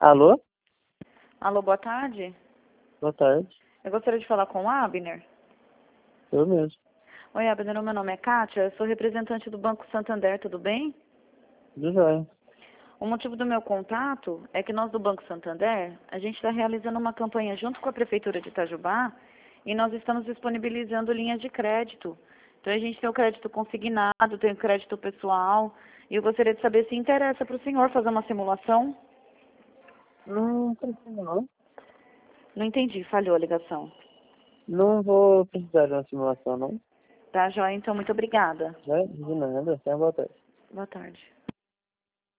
Alô? Alô, boa tarde. Boa tarde. Eu gostaria de falar com o Abner. Eu mesmo. Oi, Abner, meu nome é Kátia, eu sou representante do Banco Santander, tudo bem? Do joia. O motivo do meu contato é que nós do Banco Santander, a gente está realizando uma campanha junto com a Prefeitura de Itajubá e nós estamos disponibilizando linhas de crédito. Então a gente tem o crédito consignado, tem o crédito pessoal e eu gostaria de saber se interessa para o senhor fazer uma simulação. Não precisa não. Não entendi, falhou a ligação. Não vou precisar de uma simulação não. Tá, joia? Então, muito obrigada. Né? De nada. Até boa tarde. Boa tarde.